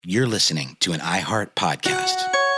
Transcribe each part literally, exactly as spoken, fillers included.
You're listening to an iHeart podcast.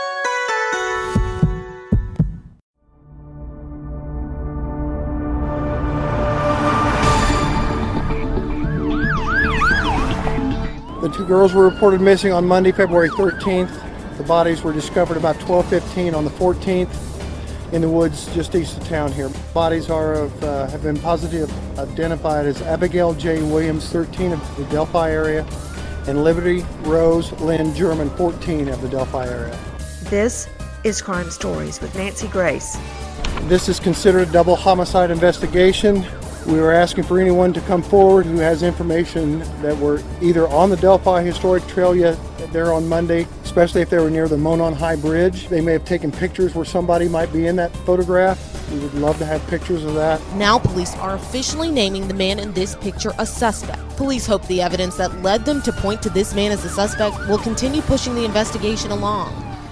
The two girls were reported missing on Monday, February thirteenth. The bodies were discovered about twelve fifteen on the fourteenth in the woods just east of town here. Bodies are of, uh, have been positively identified as Abigail J. Williams, thirteen, of the Delphi area, and Liberty Rose Lynn German, fourteen, of the Delphi area. This is Crime Stories with Nancy Grace. This is considered a double homicide investigation. We were asking for anyone to come forward who has information that were either on the Delphi Historic Trail yet there on Monday, especially if they were near the Monon High Bridge. They may have taken pictures where somebody might be in that photograph. We would love to have pictures of that. Now police are officially naming the man in this picture a suspect. Police hope the evidence that led them to point to this man as a suspect will continue pushing the investigation along.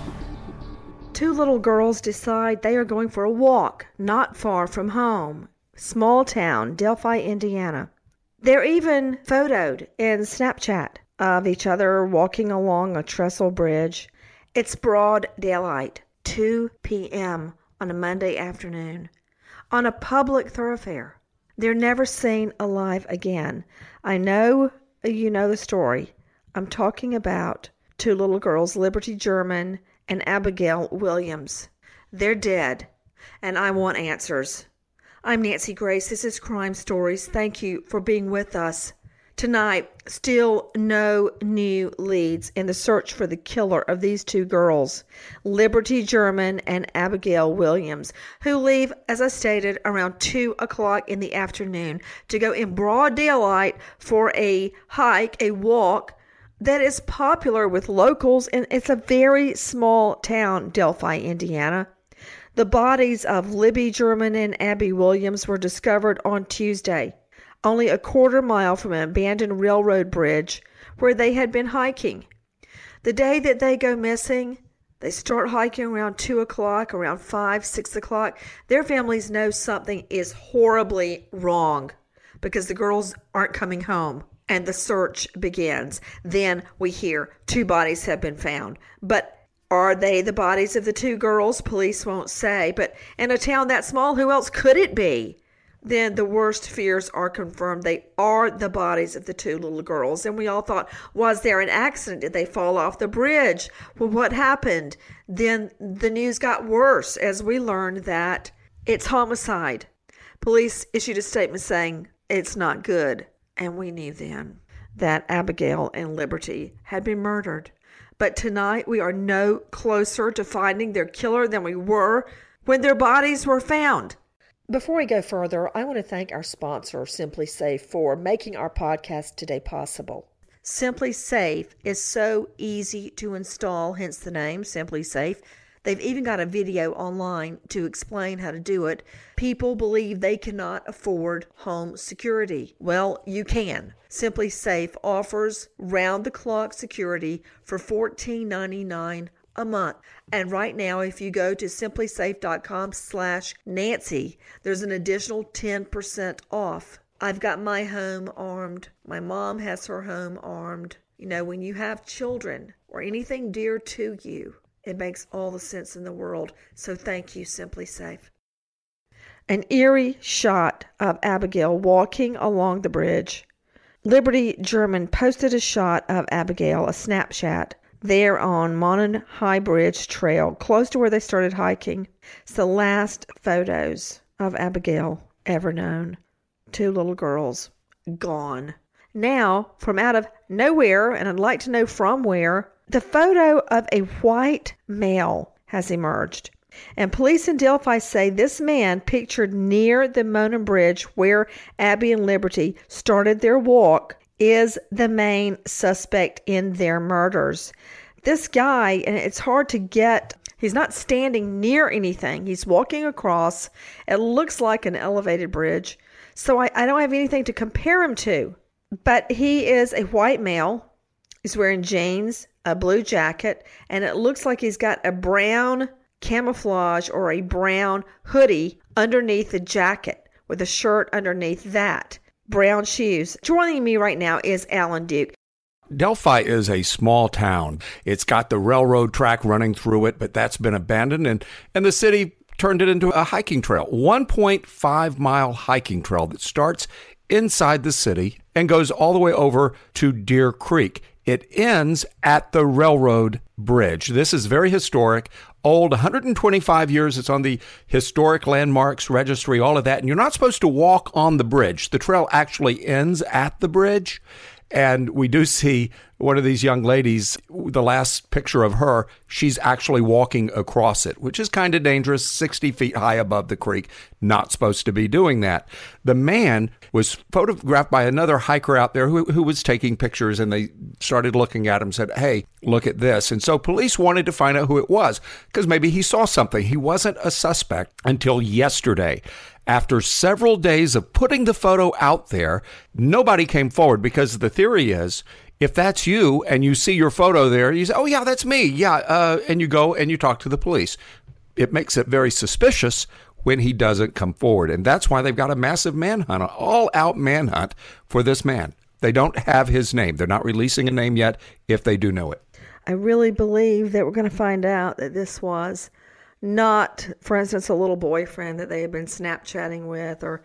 Two little girls decide they are going for a walk not far from home. Small town, Delphi, Indiana. They're even photoed in Snapchat of each other walking along a trestle bridge. It's broad daylight, two p.m. on a Monday afternoon, on a public thoroughfare. They're never seen alive again. I know you know the story. I'm talking about two little girls, Liberty German and Abigail Williams. They're dead, and I want answers. I'm Nancy Grace. This is Crime Stories. Thank you for being with us. Tonight, still no new leads in the search for the killer of these two girls, Liberty German and Abigail Williams, who leave, as I stated, around two o'clock in the afternoon to go in broad daylight for a hike, a walk that is popular with locals, and it's a very small town, Delphi, Indiana. The bodies of Libby German and Abby Williams were discovered on Tuesday, only a quarter mile from an abandoned railroad bridge where they had been hiking. The day that they go missing, they start hiking around two o'clock, around five, six o'clock. Their families know something is horribly wrong because the girls aren't coming home, and the search begins. Then we hear two bodies have been found, but are they the bodies of the two girls? Police won't say, but in a town that small, who else could it be? Then the worst fears are confirmed. They are the bodies of the two little girls. And we all thought, was there an accident? Did they fall off the bridge? Well, what happened? Then the news got worse as we learned that it's homicide. Police issued a statement saying it's not good. And we knew then that Abigail and Liberty had been murdered. But tonight we are no closer to finding their killer than we were when their bodies were found. Before we go further, I want to thank our sponsor, Simply Safe, for making our podcast today possible. Simply Safe is so easy to install, hence the name, Simply Safe. They've even got a video online to explain how to do it. People believe they cannot afford home security. Well, you can. Simply Safe offers round-the-clock security for fourteen ninety-nine a month. And right now, if you go to simply safe dot com slash Nancy, there's an additional ten percent off. I've got my home armed. My mom has her home armed. You know, when you have children or anything dear to you, it makes all the sense in the world. So thank you, Simply Safe. An eerie shot of Abigail walking along the bridge. Liberty German posted a shot of Abigail, a Snapchat, there on Monon High Bridge Trail, close to where they started hiking. It's the last photos of Abigail ever known. Two little girls, gone. Now, from out of nowhere, and I'd like to know from where, the photo of a white male has emerged. And police in Delphi say this man pictured near the Monon Bridge where Abby and Liberty started their walk is the main suspect in their murders. This guy, and it's hard to get, he's not standing near anything. He's walking across. It looks like an elevated bridge. So I, I don't have anything to compare him to. But he is a white male. He's wearing jeans, a blue jacket, and it looks like he's got a brown camouflage or a brown hoodie underneath the jacket with a shirt underneath that. Brown shoes. Joining me right now is Alan Duke. Delphi is a small town. It's got the railroad track running through it, but that's been abandoned, and, and the city turned it into a hiking trail. one point five mile hiking trail that starts inside the city and goes all the way over to Deer Creek. It ends at the railroad bridge. This is very historic, old, one hundred twenty-five years. It's on the Historic Landmarks Registry, all of that. And you're not supposed to walk on the bridge. The trail actually ends at the bridge. And we do see one of these young ladies, the last picture of her, she's actually walking across it, which is kind of dangerous, sixty feet high above the creek. Not supposed to be doing that. The man was photographed by another hiker out there who, who was taking pictures, and they started looking at him and said, hey, look at this. And so police wanted to find out who it was because maybe he saw something. He wasn't a suspect until yesterday. After several days of putting the photo out there, nobody came forward because the theory is if that's you and you see your photo there, you say, oh, yeah, that's me. Yeah. Uh, and you go and you talk to the police. It makes it very suspicious when he doesn't come forward. And that's why they've got a massive manhunt, an all-out manhunt for this man. They don't have his name. They're not releasing a name yet if they do know it. I really believe that we're going to find out that this was not, for instance, a little boyfriend that they had been Snapchatting with or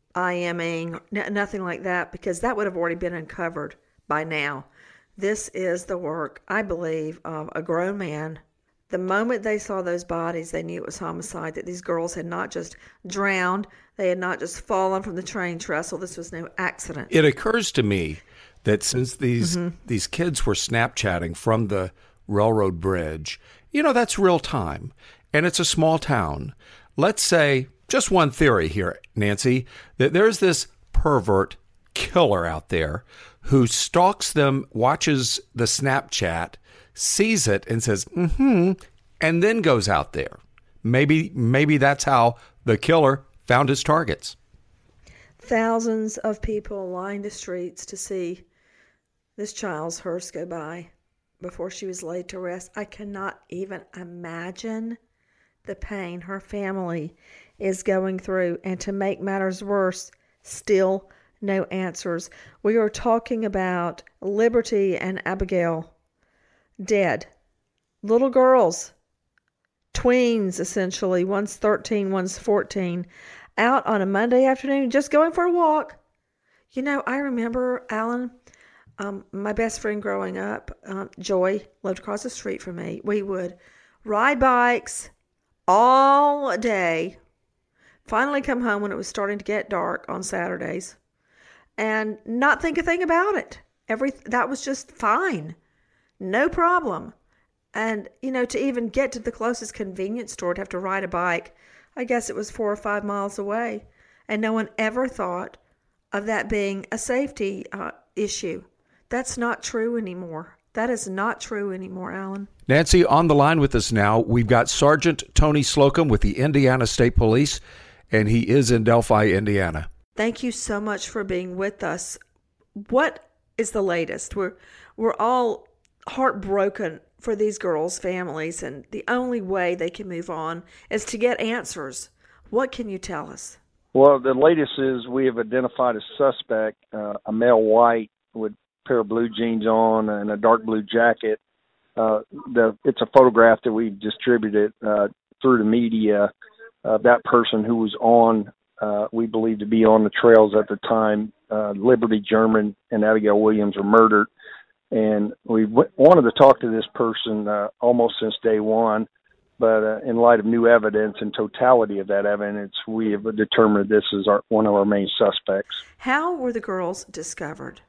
IMing, n- nothing like that, because that would have already been uncovered by now. This is the work, I believe, of a grown man. The moment they saw those bodies, they knew it was homicide, that these girls had not just drowned, they had not just fallen from the train trestle. This was no accident. It occurs to me that since these mm-hmm. these kids were Snapchatting from the railroad bridge, you know, that's real time. And it's a small town. Let's say, just one theory here, Nancy, that there's this pervert killer out there who stalks them, watches the Snapchat, sees it, and says, mm-hmm, and then goes out there. Maybe, maybe that's how the killer found his targets. Thousands of people lined the streets to see this child's hearse go by before she was laid to rest. I cannot even imagine the pain her family is going through. And to make matters worse, still no answers. We are talking about Liberty and Abigail, dead. Little girls, tweens essentially, one's thirteen, one's fourteen, out on a Monday afternoon just going for a walk. You know, I remember, Alan, um, my best friend growing up, um, Joy, lived across the street from me. We would ride bikes all day, finally come home when it was starting to get dark on Saturdays, and not think a thing about it. Every that was just fine. No problem. And, you know, to even get to the closest convenience store, to have to ride a bike, I guess it was four or five miles away. And no one ever thought of that being a safety uh, issue. That's not true anymore. That is not true anymore, Alan. Nancy, on the line with us now, we've got Sergeant Tony Slocum with the Indiana State Police, and he is in Delphi, Indiana. Thank you so much for being with us. What is the latest? We're we're all heartbroken for these girls' families, and the only way they can move on is to get answers. What can you tell us? Well, the latest is we have identified a suspect, uh, a male white with a pair of blue jeans on and a dark blue jacket. Uh, the, it's a photograph that we've distributed uh, through the media of that person who was on, uh, we believe to be on the trails at the time. Uh, Liberty German and Abigail Williams were murdered. And we w- wanted to talk to this person uh, almost since day one, but uh, in light of new evidence and totality of that evidence, we have determined this is our, one of our main suspects. How were the girls discovered?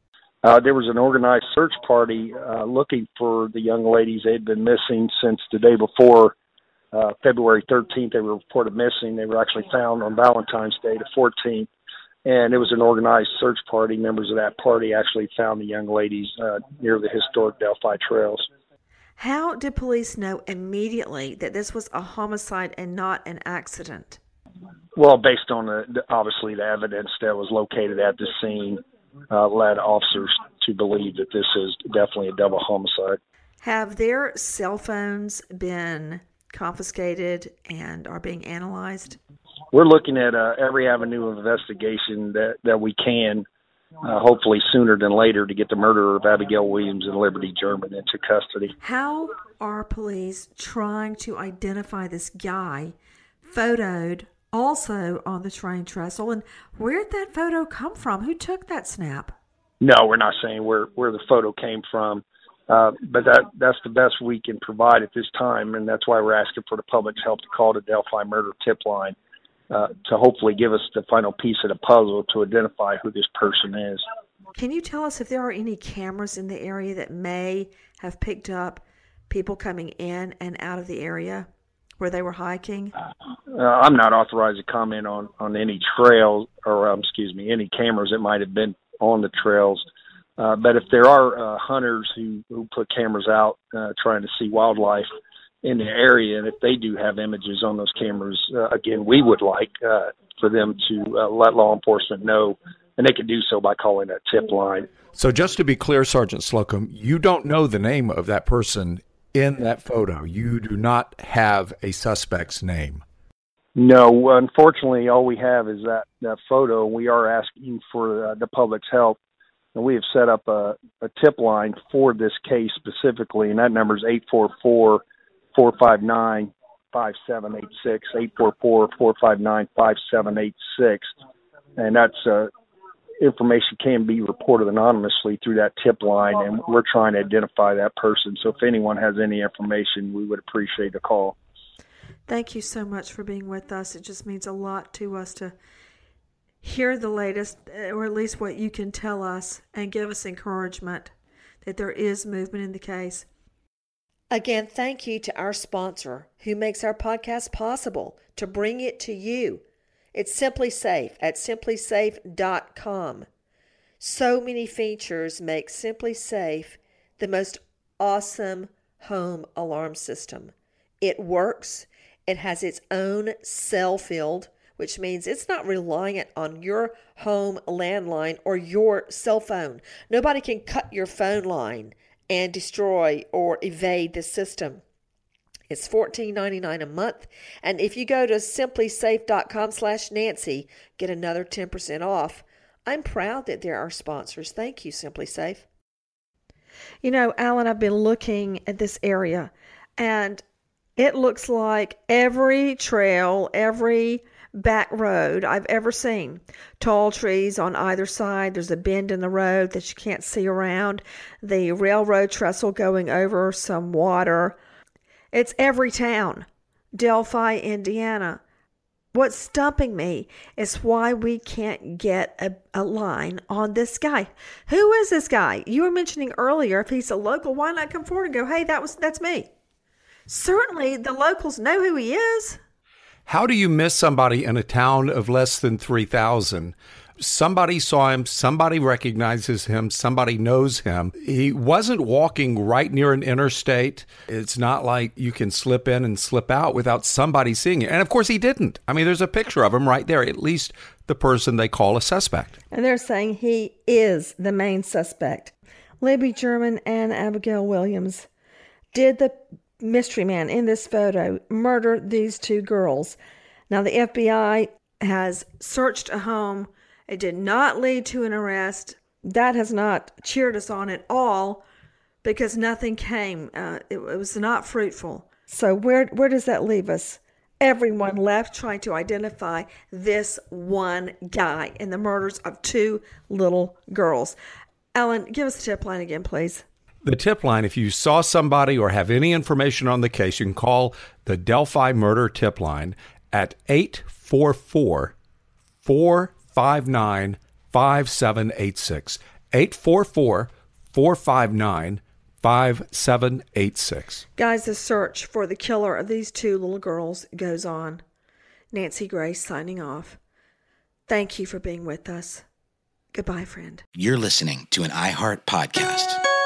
Uh, there was an organized search party uh, looking for the young ladies. They had been missing since the day before, uh, February thirteenth. They were reported missing. They were actually found on Valentine's Day, the fourteenth. And it was an organized search party. Members of that party actually found the young ladies uh, near the historic Delphi trails. How did police know immediately that this was a homicide and not an accident? Well, based on the, the obviously the evidence that was located at the scene, uh, led officers to believe that this is definitely a double homicide. Have their cell phones been confiscated and are being analyzed? We're looking at uh, every avenue of investigation that, that we can uh, hopefully sooner than later, to get the murderer of Abigail Williams and Liberty German into custody. How are police trying to identify this guy photoed also on the train trestle? And where did that photo come from? Who took that snap? No, we're not saying where, where the photo came from, uh, but that that's the best we can provide at this time, and that's why we're asking for the public's help to call the Delphi Murder Tip Line uh, to hopefully give us the final piece of the puzzle to identify who this person is. Can you tell us if there are any cameras in the area that may have picked up people coming in and out of the area where they were hiking? Uh, I'm not authorized to comment on, on any trails or, um, excuse me, any cameras that might have been on the trails. Uh, but if there are uh, hunters who, who put cameras out uh, trying to see wildlife in the area, and if they do have images on those cameras, uh, again, we would like uh, for them to uh, let law enforcement know, and they can do so by calling that tip line. So just to be clear, Sergeant Slocum, you don't know the name of that person in that photo. You do not have a suspect's name. No, unfortunately, all we have is that, that photo. We are asking for uh, the public's help, and we have set up a, a tip line for this case specifically, and that number is eight four four, four five nine, five seven eight six, eight four four, four five nine, five seven eight six, and that's uh, information can be reported anonymously through that tip line, and we're trying to identify that person. So if anyone has any information, we would appreciate a call. Thank you so much for being with us. It just means a lot to us to hear the latest, or at least what you can tell us, and give us encouragement that there is movement in the case. Again, thank you to our sponsor who makes our podcast possible to bring it to you. It's SimpliSafe at simply safe dot com. So many features make SimpliSafe the most awesome home alarm system. It works. It has its own cell field, which means it's not reliant on your home landline or your cell phone. Nobody can cut your phone line and destroy or evade the system. It's fourteen ninety-nine a month, and if you go to simply safe dot com slash Nancy, get another ten percent off. I'm proud that they're our sponsors. Thank you, SimpliSafe. You know, Alan, I've been looking at this area, and it looks like every trail, every back road I've ever seen. Tall trees on either side. There's a bend in the road that you can't see around. The railroad trestle going over some water. It's every town. Delphi, Indiana. What's stumping me is why we can't get a, a line on this guy. Who is this guy? You were mentioning earlier, if he's a local, why not come forward and go, hey, that was that's me. Certainly the locals know who he is. How do you miss somebody in a town of less than three thousand? Somebody saw him, somebody recognizes him, somebody knows him. He wasn't walking right near an interstate. It's not like you can slip in and slip out without somebody seeing it. And of course he didn't. I mean, there's a picture of him right there, at least the person they call a suspect. And they're saying he is the main suspect. Libby German and Abigail Williams. Did the mystery man in this photo murder these two girls? Now, the F B I has searched a home. It did not lead to an arrest. That has not cheered us on at all because nothing came. Uh, it, it was not fruitful. So where where does that leave us? Everyone left trying to identify this one guy in the murders of two little girls. Alan, give us the tip line again, please. The tip line, if you saw somebody or have any information on the case, you can call the Delphi Murder Tip Line at eight four four, four five nine, five seven eight six. eight four four, four five nine, five seven eight six. Guys, the search for the killer of these two little girls goes on. Nancy Grace signing off. Thank you for being with us. Goodbye, friend. You're listening to an iHeart podcast.